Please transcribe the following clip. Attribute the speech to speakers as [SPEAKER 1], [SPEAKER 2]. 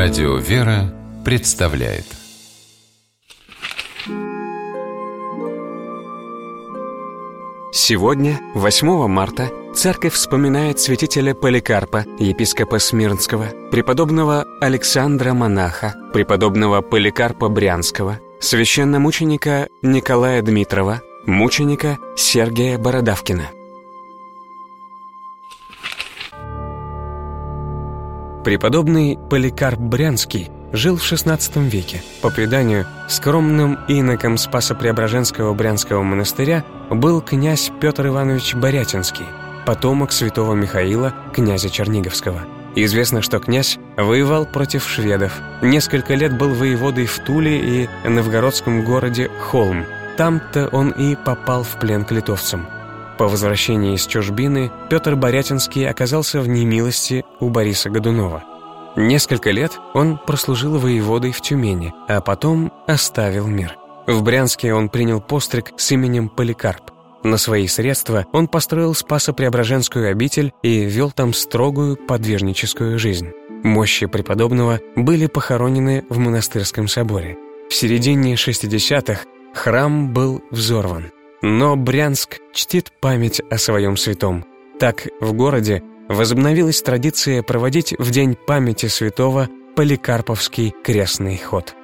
[SPEAKER 1] Радио «Вера» представляет.
[SPEAKER 2] Сегодня, 8 марта, Церковь вспоминает святителя Поликарпа, епископа Смирнского, преподобного Александра Монаха, преподобного Поликарпа Брянского, священномученика Николая Дмитрова, мученика Сергия Бородавкина. Преподобный Поликарп Брянский жил в XVI веке. По преданию, скромным иноком Спасо-Преображенского Брянского монастыря был князь Петр Иванович Борятинский, потомок святого Михаила, князя Черниговского. Известно, что князь воевал против шведов. Несколько лет был воеводой в Туле и новгородском городе Холм. Там-то он и попал в плен к литовцам. По возвращении из чужбины Петр Борятинский оказался в немилости у Бориса Годунова. Несколько лет он прослужил воеводой в Тюмени, а потом оставил мир. В Брянске он принял постриг с именем Поликарп. На свои средства он построил Спасо-Преображенскую обитель и вел там строгую подвижническую жизнь. Мощи преподобного были похоронены в монастырском соборе. В середине 60-х храм был взорван. Но Брянск чтит память о своем святом. Так в городе возобновилась традиция проводить в день памяти святого Поликарповский крестный ход.